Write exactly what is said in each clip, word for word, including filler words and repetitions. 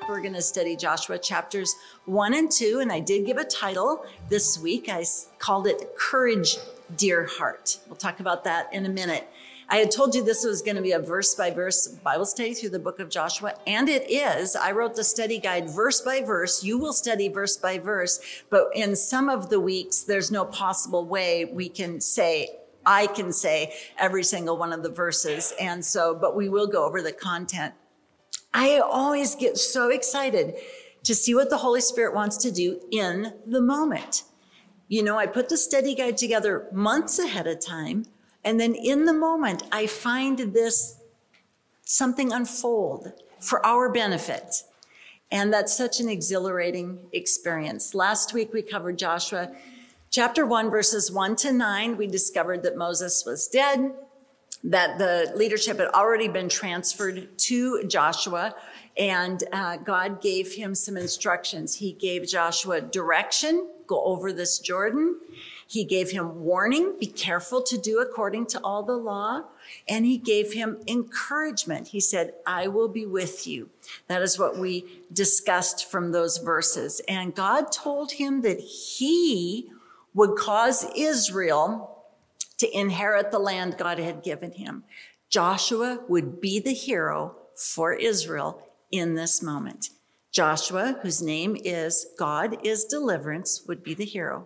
We're going to study Joshua chapters one and two, and I did give a title this week. I called it Courage, Dear Heart. We'll talk about that in a minute. I had told you this was going to be a verse-by-verse Bible study through the book of Joshua, and it is. I wrote the study guide verse by verse. You will study verse by verse, but in some of the weeks, there's no possible way we can say, I can say every single one of the verses, and so, but we will go over the content. I always get so excited to see what the Holy Spirit wants to do in the moment. You know, I put the study guide together months ahead of time, and then in the moment, I find this something unfold for our benefit. And that's such an exhilarating experience. Last week, we covered Joshua chapter one, verses one to nine. We discovered that Moses was dead, that the leadership had already been transferred to Joshua, and uh, God gave him some instructions. He gave Joshua direction, go over this Jordan. He gave him warning, be careful to do according to all the law. And he gave him encouragement. He said, I will be with you. That is what we discussed from those verses. And God told him that he would cause Israel to inherit the land God had given him. Joshua would be the hero for Israel in this moment. Joshua, whose name is God is Deliverance, would be the hero.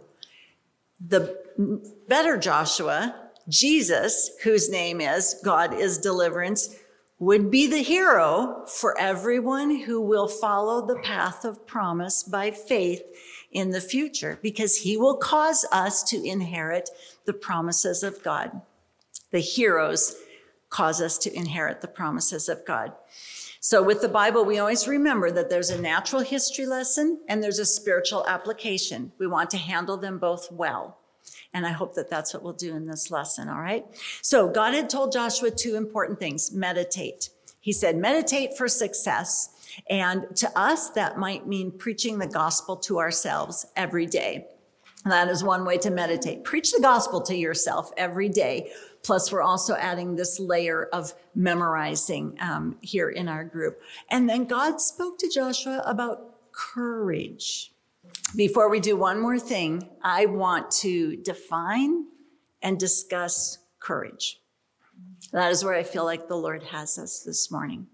The better Joshua, Jesus, whose name is God is Deliverance, would be the hero for everyone who will follow the path of promise by faith in the future, because he will cause us to inherit the promises of God. The heroes cause us to inherit the promises of God. So with the Bible, we always remember that there's a natural history lesson and there's a spiritual application. We want to handle them both well. And I hope that that's what we'll do in this lesson, all right? So God had told Joshua two important things. Meditate. He said, meditate for success. And to us, that might mean preaching the gospel to ourselves every day. That is one way to meditate. Preach the gospel to yourself every day. Plus, we're also adding this layer of memorizing um, here in our group. And then God spoke to Joshua about courage. Before we do one more thing, I want to define and discuss courage. That is where I feel like the Lord has us this morning.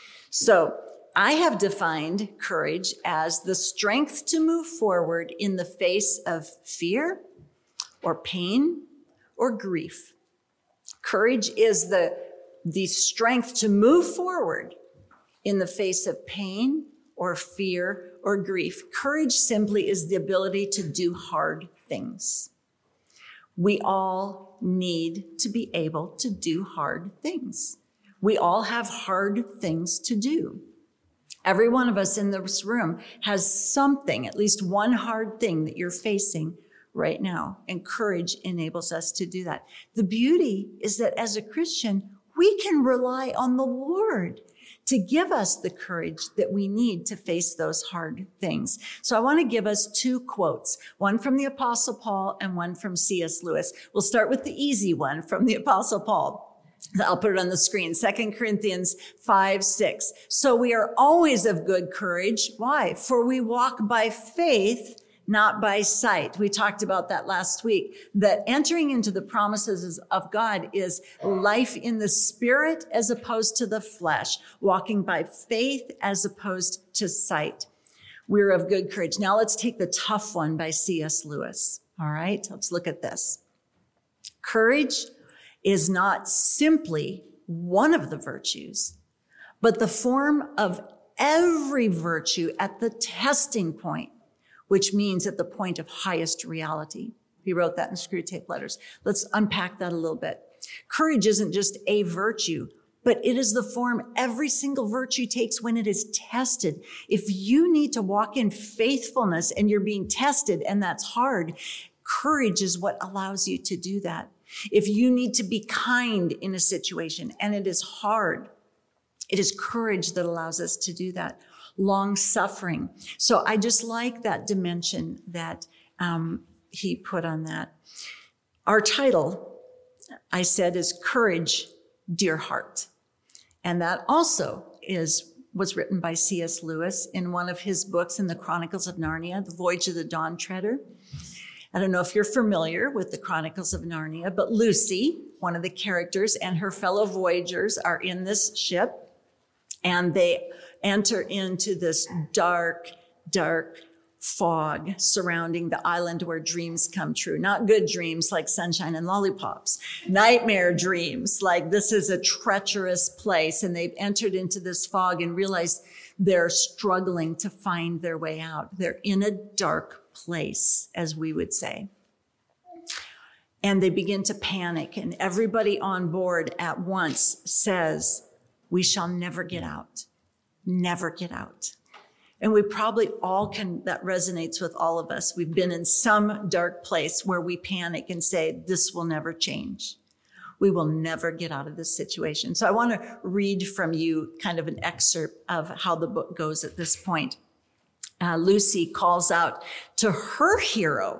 So I have defined courage as the strength to move forward in the face of fear or pain or grief. Courage is the, the strength to move forward in the face of pain or fear or grief. Courage simply is the ability to do hard things. We all need to be able to do hard things. We all have hard things to do. Every one of us in this room has something, at least one hard thing that you're facing right now, and courage enables us to do that. The beauty is that as a Christian, we can rely on the Lord to give us the courage that we need to face those hard things. So I want to give us two quotes, one from the Apostle Paul and one from C S Lewis. We'll start with the easy one from the Apostle Paul. I'll put it on the screen, Second Corinthians five, six. So we are always of good courage. Why? For we walk by faith, not by sight. We talked about that last week, that entering into the promises of God is life in the spirit as opposed to the flesh, walking by faith as opposed to sight. We're of good courage. Now let's take the tough one by C S Lewis. All right, let's look at this. Courage is not simply one of the virtues, but the form of every virtue at the testing point, which means at the point of highest reality. He wrote that in Screwtape Letters. Let's unpack that a little bit. Courage isn't just a virtue, but it is the form every single virtue takes when it is tested. If you need to walk in faithfulness and you're being tested and that's hard, courage is what allows you to do that. If you need to be kind in a situation and it is hard, it is courage that allows us to do that. Long suffering. So I just like that dimension that um, he put on that. Our title, I said, is Courage, Dear Heart. And that also is was written by C S Lewis in one of his books in the Chronicles of Narnia, The Voyage of the Dawn Treader. I don't know if you're familiar with the Chronicles of Narnia, but Lucy, one of the characters, and her fellow voyagers are in this ship, and they enter into this dark, dark fog surrounding the island where dreams come true. Not good dreams like sunshine and lollipops. Nightmare dreams like this is a treacherous place, and they've entered into this fog and realized they're struggling to find their way out. They're in a dark place, as we would say. And they begin to panic, and everybody on board at once says, "We shall never get out, never get out." And we probably all can, that resonates with all of us. We've been in some dark place where we panic and say, this will never change. We will never get out of this situation. So I want to read from you kind of an excerpt of how the book goes at this point. Uh, Lucy calls out to her hero,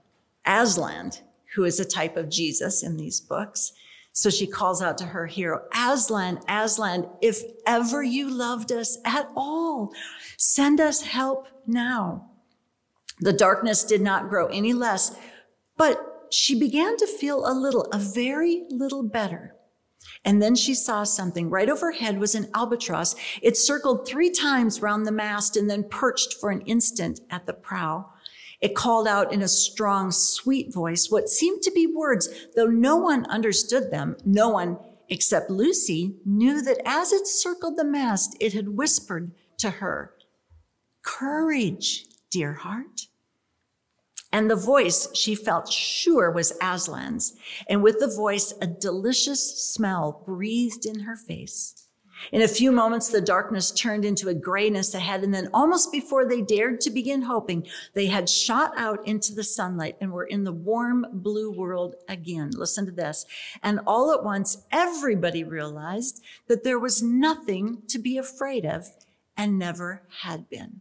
Aslan, who is a type of Jesus in these books. So she calls out to her hero, Aslan, Aslan, if ever you loved us at all, send us help now. The darkness did not grow any less, but she began to feel a little, a very little better. And then she saw something. Right overhead was an albatross. It circled three times round the mast and then perched for an instant at the prow. It called out in a strong, sweet voice what seemed to be words, though no one understood them. No one except Lucy knew that as it circled the mast, it had whispered to her, "Courage, dear heart." And the voice she felt sure was Aslan's. And with the voice, a delicious smell breathed in her face. In a few moments, the darkness turned into a grayness ahead, and then almost before they dared to begin hoping, they had shot out into the sunlight and were in the warm blue world again. Listen to this. And all at once, everybody realized that there was nothing to be afraid of and never had been.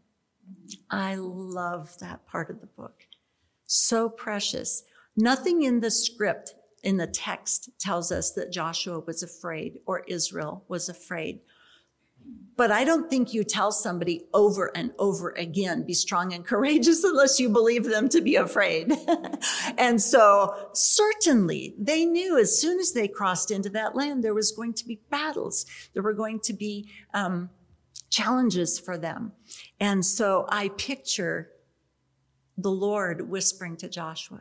I love that part of the book. So precious. Nothing in the script, in the text, tells us that Joshua was afraid or Israel was afraid. But I don't think you tell somebody over and over again, be strong and courageous, unless you believe them to be afraid. And so certainly they knew as soon as they crossed into that land, there was going to be battles. There were going to be um, challenges for them. And so I picture the Lord whispering to Joshua,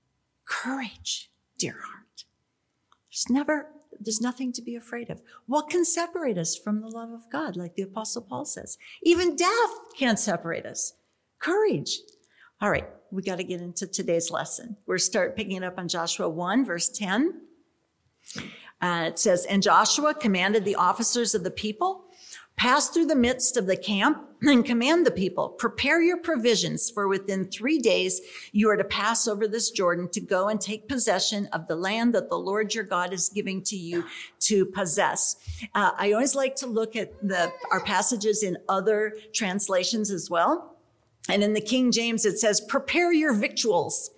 "Courage, dear heart. There's never, there's nothing to be afraid of. What can separate us from the love of God? Like the Apostle Paul says, even death can't separate us. Courage." All right, we got to get into today's lesson. We're start picking it up on Joshua one, verse ten. Uh, it says, "And Joshua commanded the officers of the people, pass through the midst of the camp and command the people, prepare your provisions, for within three days you are to pass over this Jordan to go and take possession of the land that the Lord your God is giving to you to possess." Uh, I always like to look at the our passages in other translations as well. And in the King James, it says, "Prepare your victuals."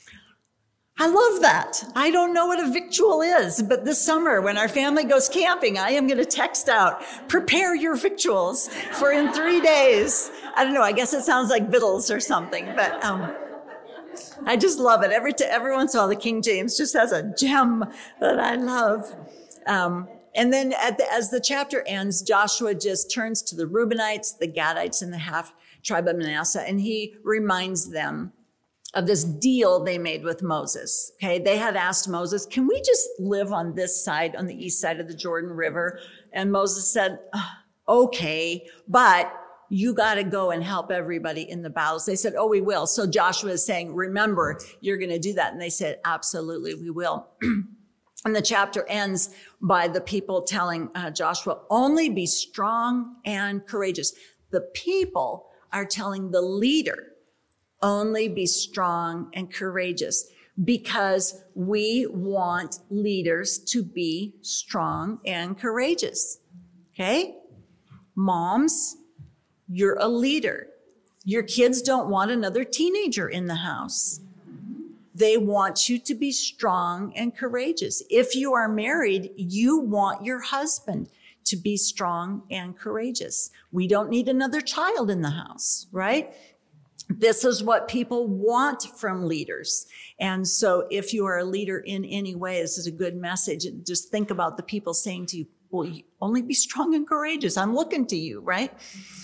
I love that. I don't know what a victual is, but this summer when our family goes camping, I am going to text out, "Prepare your victuals, for in three days. I don't know. I guess it sounds like victuals or something, but um, I just love it. Every, t- every once in a while, the King James just has a gem that I love. Um, and then at the, as the chapter ends, Joshua just turns to the Reubenites, the Gadites, and the half tribe of Manasseh, and he reminds them of this deal they made with Moses. Okay, they had asked Moses, "Can we just live on this side, on the east side of the Jordan River?" And Moses said, "Okay, but you got to go and help everybody in the battles." They said, "Oh, we will." So Joshua is saying, "Remember, you're going to do that." And they said, "Absolutely, we will." And the chapter ends by the people telling uh, Joshua, "Only be strong and courageous." The people are telling the leader, "Only be strong and courageous," because we want leaders to be strong and courageous. Okay? Moms, you're a leader. Your kids don't want another teenager in the house. They want you to be strong and courageous. If you are married, you want your husband to be strong and courageous. We don't need another child in the house, right? This is what people want from leaders. And so if you are a leader in any way, this is a good message. Just think about the people saying to you, well, you only be strong and courageous. I'm looking to you, right?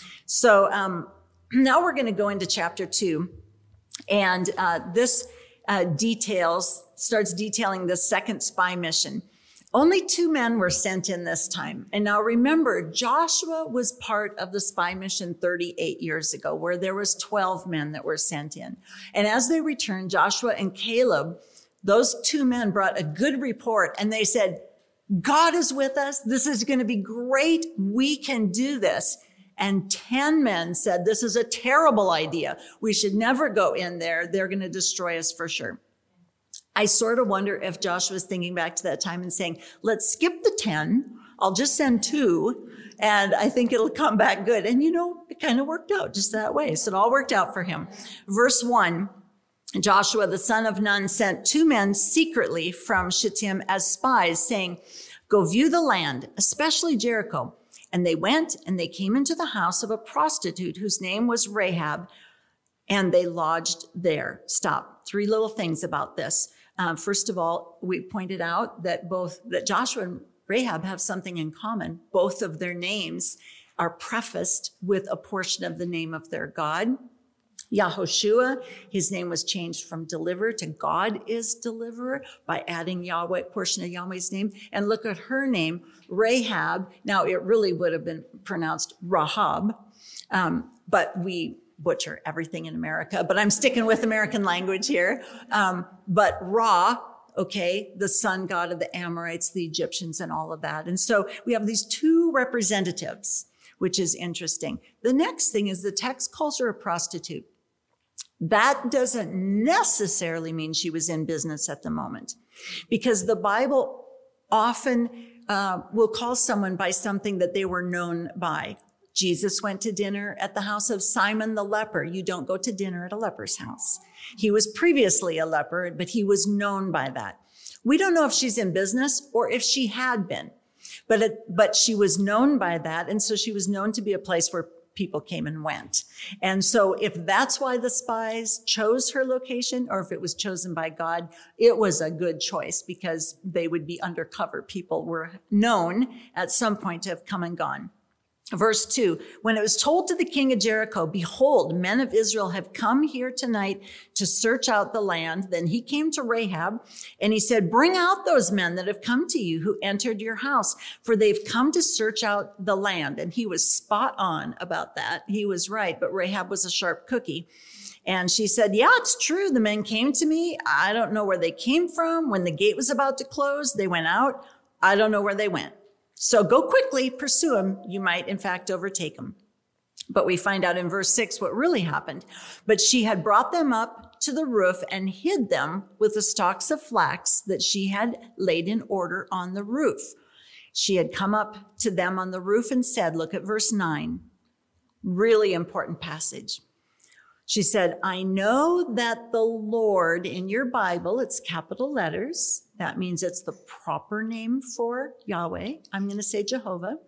So um, now we're going to go into chapter two. And uh, this uh, details, starts detailing the second spy mission. Only two men were sent in this time. And now remember, Joshua was part of the spy mission thirty-eight years ago, where there was twelve men that were sent in. And as they returned, Joshua and Caleb, those two men brought a good report, and they said, God is with us. This is going to be great. We can do this. And ten men said, this is a terrible idea. We should never go in there. They're going to destroy us for sure. I sort of wonder if Joshua was thinking back to that time and saying, let's skip the ten. I'll just send two, and I think it'll come back good. And you know, it kind of worked out just that way. So it all worked out for him. Verse one, Joshua, the son of Nun, sent two men secretly from Shittim as spies, saying, go view the land, especially Jericho. And they went and they came into the house of a prostitute whose name was Rahab, and they lodged there. Stop. Three little things about this. Um, first of all, we pointed out that both that Joshua and Rahab have something in common. Both of their names are prefaced with a portion of the name of their God. Yahoshua, his name was changed from deliverer to God is deliverer by adding Yahweh, portion of Yahweh's name. And look at her name, Rahab. Now, it really would have been pronounced Rahab, um, but we butcher everything in America, but I'm sticking with American language here. Um, but Ra, okay, the sun god of the Amorites, the Egyptians, and all of that. And so we have these two representatives, which is interesting. The next thing is the text calls her a prostitute. That doesn't necessarily mean she was in business at the moment, because the Bible often uh, will call someone by something that they were known by. Jesus went to dinner at the house of Simon the leper. You don't go to dinner at a leper's house. He was previously a leper, but he was known by that. We don't know if she's in business or if she had been, but it, but she was known by that. And so she was known to be a place where people came and went. And so if that's why the spies chose her location, or if it was chosen by God, it was a good choice, because they would be undercover. People were known at some point to have come and gone. Verse two, when it was told to the king of Jericho, behold, men of Israel have come here tonight to search out the land. Then he came to Rahab and he said, bring out those men that have come to you who entered your house, for they've come to search out the land. And he was spot on about that. He was right, but Rahab was a sharp cookie. And she said, yeah, it's true. The men came to me. I don't know where they came from. When the gate was about to close, they went out. I don't know where they went. So go quickly, pursue them. You might, in fact, overtake them. But we find out in verse six what really happened. But she had brought them up to the roof and hid them with the stalks of flax that she had laid in order on the roof. She had come up to them on the roof and said, look at verse nine, really important passage. She said, I know that the Lord, in your Bible, it's capital letters. That means it's the proper name for Yahweh. I'm going to say Jehovah.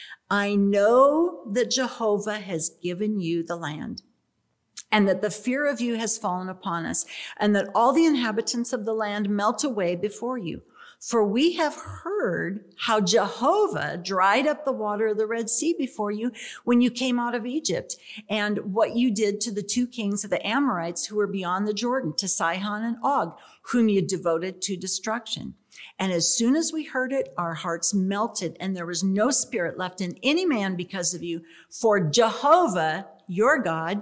I know that Jehovah has given you the land, and that the fear of you has fallen upon us, and that all the inhabitants of the land melt away before you. For we have heard how Jehovah dried up the water of the Red Sea before you when you came out of Egypt, and what you did to the two kings of the Amorites who were beyond the Jordan, to Sihon and Og, whom you devoted to destruction. And as soon as we heard it, our hearts melted, and there was no spirit left in any man because of you. For Jehovah, your God,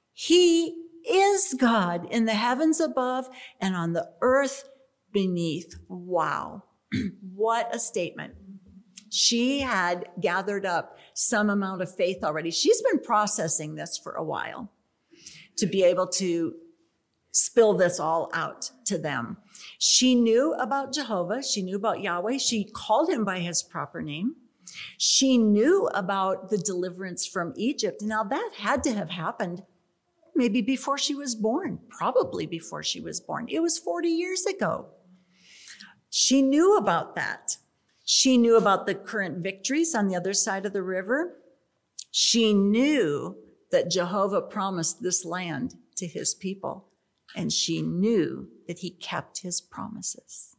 he is God in the heavens above and on the earth beneath. Wow. What a statement. She had gathered up some amount of faith already. She's been processing this for a while to be able to spill this all out to them. She knew about Jehovah. She knew about Yahweh. She called him by his proper name. She knew about the deliverance from Egypt. Now that had to have happened maybe before she was born, probably before she was born. It was forty years ago. She knew about that. She knew about the current victories on the other side of the river. She knew that Jehovah promised this land to his people, and she knew that he kept his promises.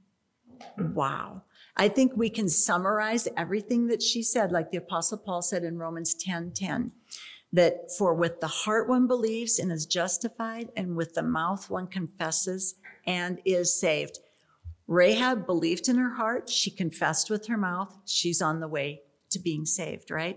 Wow. I think we can summarize everything that she said, like the Apostle Paul said in Romans ten ten, that for with the heart one believes and is justified, and with the mouth one confesses and is saved. Rahab believed in her heart. She confessed with her mouth. She's on the way to being saved, right?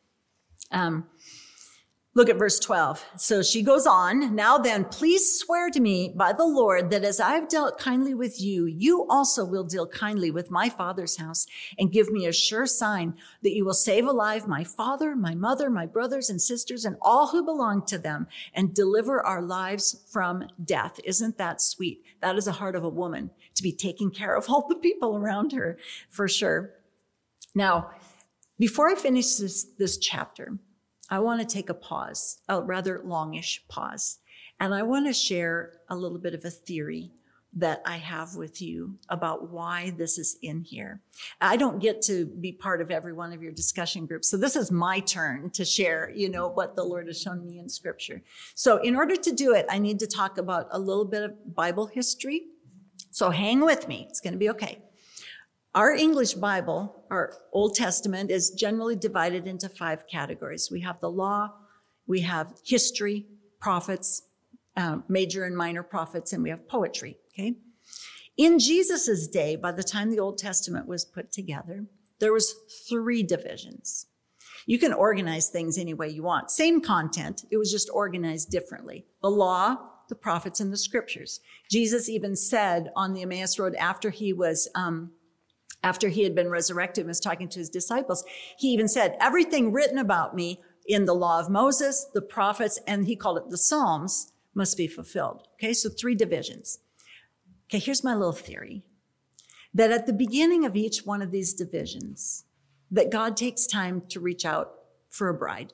Um, look at verse twelve. So she goes on. Now then, please swear to me by the Lord that as I've dealt kindly with you, you also will deal kindly with my father's house, and give me a sure sign that you will save alive my father, my mother, my brothers and sisters, and all who belong to them, and deliver our lives from death. Isn't that sweet? That is the heart of a woman, to be taking care of all the people around her, for sure. Now, before I finish this, this chapter, I want to take a pause, a rather longish pause, and I want to share a little bit of a theory that I have with you about why this is in here. I don't get to be part of every one of your discussion groups, so this is my turn to share, you know, what the Lord has shown me in Scripture. So in order to do it, I need to talk about a little bit of Bible history. So hang with me. It's going to be okay. Our English Bible, our Old Testament, is generally divided into five categories. We have the law, we have history, prophets, uh, major and minor prophets, and we have poetry, okay? In Jesus's day, by the time the Old Testament was put together, there was three divisions. You can organize things any way you want. Same content, it was just organized differently. The law, the prophets, and the scriptures. Jesus even said on the Emmaus Road after he was... Um, After he had been resurrected and was talking to his disciples, he even said, everything written about me in the law of Moses, the prophets, and he called it the Psalms, must be fulfilled. Okay, so three divisions. Okay, here's my little theory. That at the beginning of each one of these divisions, that God takes time to reach out for a bride.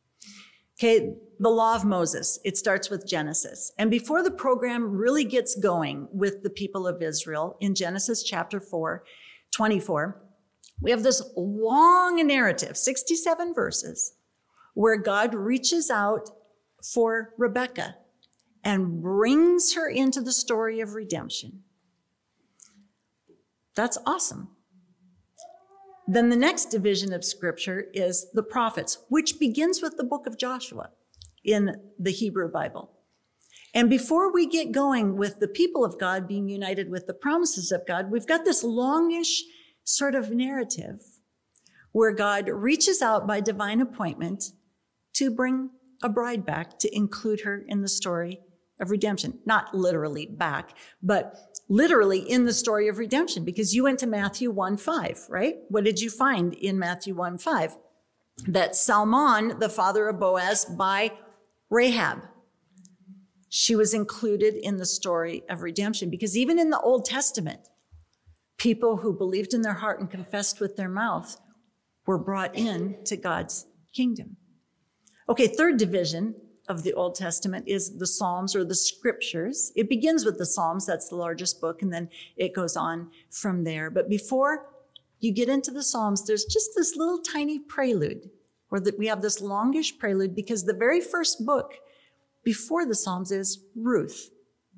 Okay, the law of Moses, it starts with Genesis. And before the program really gets going with the people of Israel, in Genesis chapter four, twenty-four, we have this long narrative, sixty-seven verses, where God reaches out for Rebekah and brings her into the story of redemption. That's awesome. Then the next division of scripture is the prophets, which begins with the book of Joshua in the Hebrew Bible. And before we get going with the people of God being united with the promises of God, we've got this longish sort of narrative where God reaches out by divine appointment to bring a bride back, to include her in the story of redemption. Not literally back, but literally in the story of redemption, because you went to Matthew one five, right? What did you find in Matthew one five? That Salmon, the father of Boaz, by Rahab, she was included in the story of redemption, because even in the Old Testament, people who believed in their heart and confessed with their mouth were brought in to God's kingdom. Okay, third division of the Old Testament is the Psalms, or the scriptures. It begins with the Psalms, that's the largest book, and then it goes on from there. But before you get into the Psalms, there's just this little tiny prelude, or that we have this longish prelude, because the very first book before the Psalms is Ruth,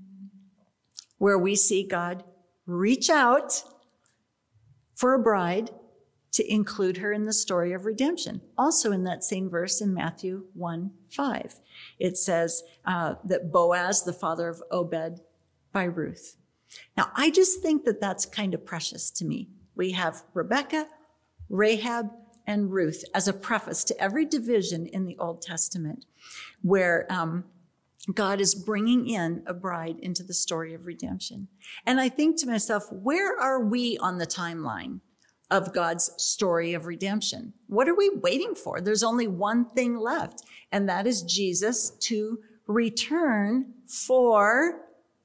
where we see God reach out for a bride to include her in the story of redemption. Also in that same verse in Matthew one five, it says uh, that Boaz, the father of Obed, by Ruth. Now, I just think that that's kind of precious to me. We have Rebekah, Rahab, and Ruth as a preface to every division in the Old Testament, where um, God is bringing in a bride into the story of redemption. And I think to myself, where are we on the timeline of God's story of redemption? What are we waiting for? There's only one thing left, and that is Jesus to return for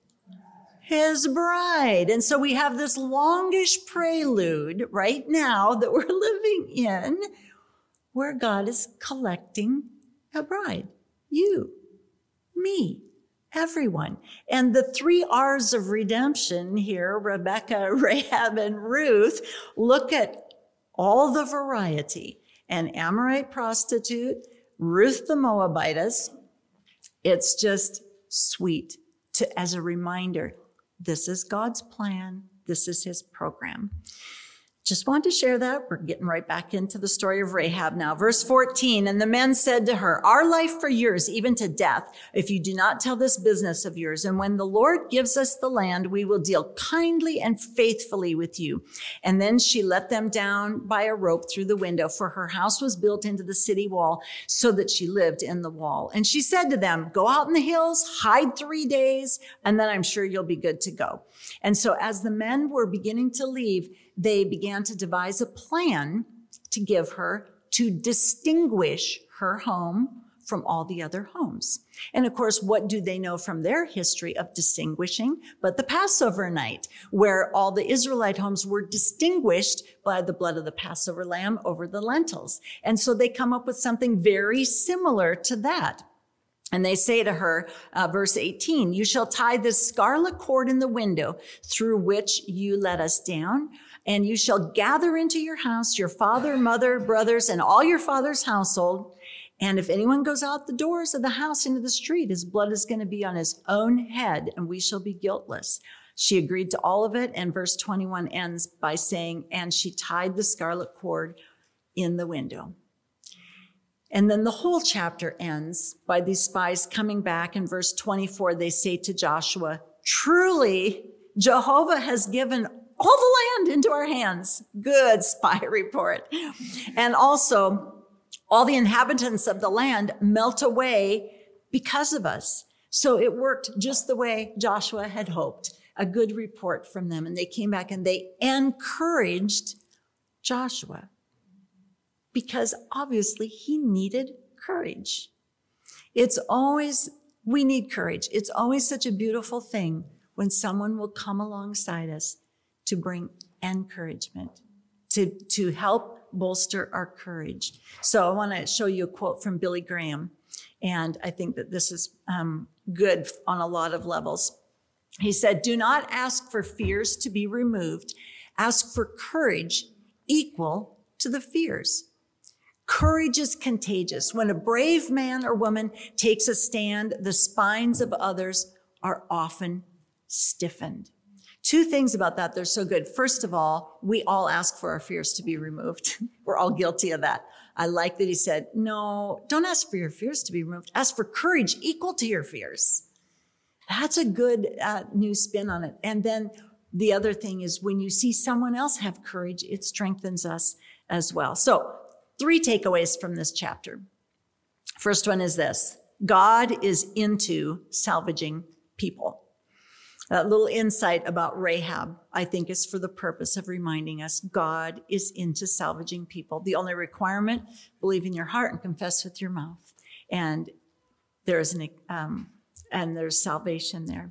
his bride. And so we have this longish prelude right now that we're living in, where God is collecting a bride. You, me, everyone. And the three R's of redemption here, Rebecca, Rahab, and Ruth, look at all the variety. An Amorite prostitute, Ruth the Moabitess. It's just sweet to, as a reminder, this is God's plan. This is his program. Just wanted to share that. We're getting right back into the story of Rahab now. Verse fourteen, and the men said to her, our life for yours, even to death, if you do not tell this business of yours. And when the Lord gives us the land, we will deal kindly and faithfully with you. And then she let them down by a rope through the window, for her house was built into the city wall, so that she lived in the wall. And she said to them, go out in the hills, hide three days, and then I'm sure you'll be good to go. And so as the men were beginning to leave, they began to devise a plan to give her, to distinguish her home from all the other homes. And of course, what do they know from their history of distinguishing but the Passover night, where all the Israelite homes were distinguished by the blood of the Passover lamb over the lentils. And so they come up with something very similar to that. And they say to her, uh, verse eighteen, you shall tie this scarlet cord in the window through which you let us down, and you shall gather into your house your father, mother, brothers, and all your father's household. And if anyone goes out the doors of the house into the street, his blood is going to be on his own head, and we shall be guiltless. She agreed to all of it, and verse twenty-one ends by saying, and she tied the scarlet cord in the window. And then the whole chapter ends by these spies coming back. In verse twenty-four, they say to Joshua, truly, Jehovah has given all the land into our hands. Good spy report. And also, all the inhabitants of the land melt away because of us. So it worked just the way Joshua had hoped. A good report from them. And they came back and they encouraged Joshua, because obviously he needed courage. It's always, we need courage. It's always such a beautiful thing when someone will come alongside us to bring encouragement, to, to help bolster our courage. So I want to show you a quote from Billy Graham, and I think that this is um, good on a lot of levels. He said, do not ask for fears to be removed. Ask for courage equal to the fears. Courage is contagious. When a brave man or woman takes a stand, the spines of others are often stiffened. Two things about that, they're so good. First of all, we all ask for our fears to be removed. We're all guilty of that. I like that he said, no, don't ask for your fears to be removed. Ask for courage equal to your fears. That's a good uh, new spin on it. And then the other thing is when you see someone else have courage, it strengthens us as well. So three takeaways from this chapter. First one is this: God is into salvaging people. That little insight about Rahab, I think, is for the purpose of reminding us God is into salvaging people. The only requirement, believe in your heart and confess with your mouth. And there's an um, and there's salvation there.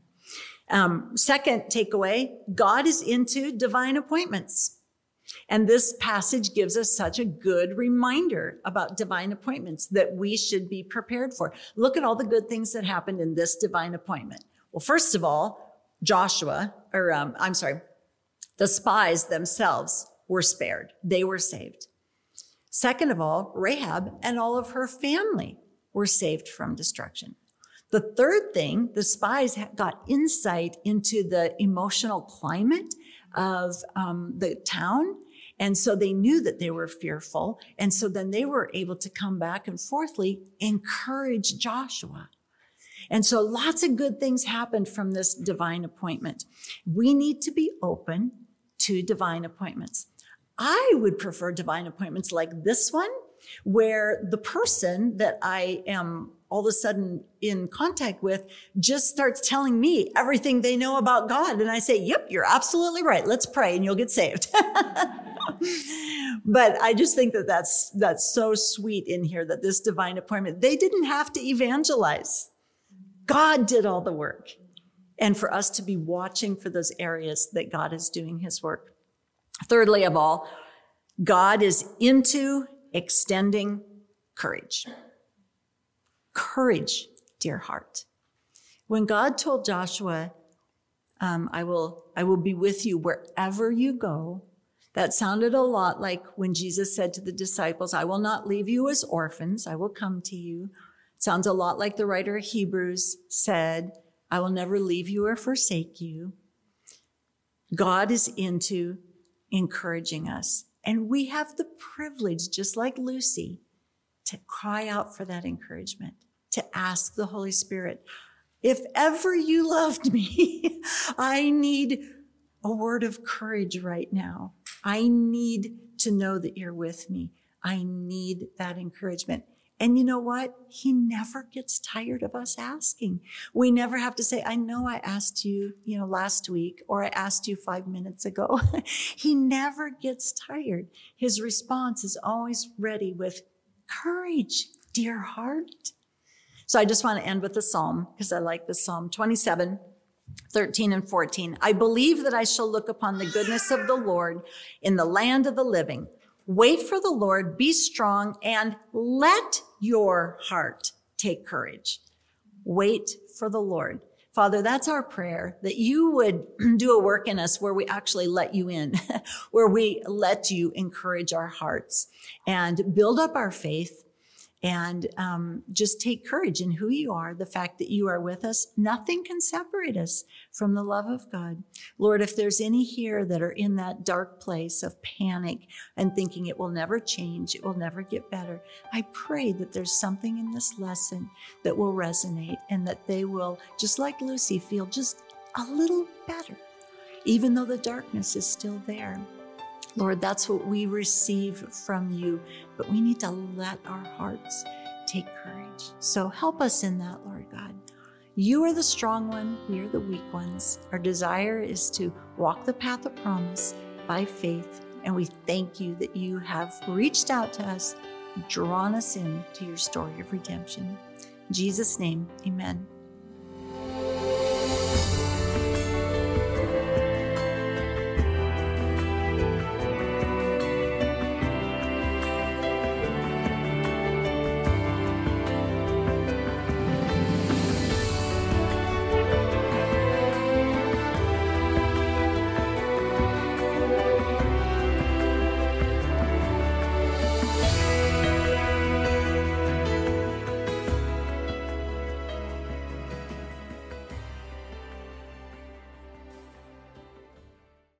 Um, second takeaway, God is into divine appointments. And this passage gives us such a good reminder about divine appointments that we should be prepared for. Look at all the good things that happened in this divine appointment. Well, first of all, Joshua, or um, I'm sorry, the spies themselves were spared. They were saved. Second of all, Rahab and all of her family were saved from destruction. The third thing, the spies got insight into the emotional climate of um, the town. And so they knew that they were fearful. And so then they were able to come back and fourthly, encourage Joshua. And so lots of good things happened from this divine appointment. We need to be open to divine appointments. I would prefer divine appointments like this one, where the person that I am all of a sudden in contact with just starts telling me everything they know about God. And I say, yep, you're absolutely right. Let's pray and you'll get saved. But I just think that that's, that's so sweet in here, that this divine appointment, they didn't have to evangelize. God did all the work. And for us to be watching for those areas that God is doing his work. Thirdly of all, God is into extending courage. Courage, dear heart. When God told Joshua, um, I will, I will be with you wherever you go, that sounded a lot like when Jesus said to the disciples, I will not leave you as orphans. I will come to you. Sounds a lot like the writer of Hebrews said, I will never leave you or forsake you. God is into encouraging us. And we have the privilege, just like Lucy, to cry out for that encouragement, to ask the Holy Spirit, if ever you loved me, I need a word of courage right now. I need to know that you're with me. I need that encouragement. And you know what? He never gets tired of us asking. We never have to say, I know I asked you, you know, last week, or I asked you five minutes ago. He never gets tired. His response is always ready with courage, dear heart. So I just want to end with a psalm because I like this psalm, twenty-seven, thirteen and fourteen. I believe that I shall look upon the goodness of the Lord in the land of the living. Wait for the Lord, be strong, and let your heart take courage. Wait for the Lord. Father, that's our prayer, that you would do a work in us where we actually let you in, where we let you encourage our hearts and build up our faith and um, just take courage in who you are, the fact that you are with us. Nothing can separate us from the love of God. Lord, if there's any here that are in that dark place of panic and thinking it will never change, it will never get better, I pray that there's something in this lesson that will resonate and that they will, just like Lucy, feel just a little better, even though the darkness is still there. Lord, that's what we receive from you, but we need to let our hearts take courage. So help us in that, Lord God. You are the strong one. We are the weak ones. Our desire is to walk the path of promise by faith, and we thank you that you have reached out to us, drawn us in to your story of redemption. In Jesus' name, amen.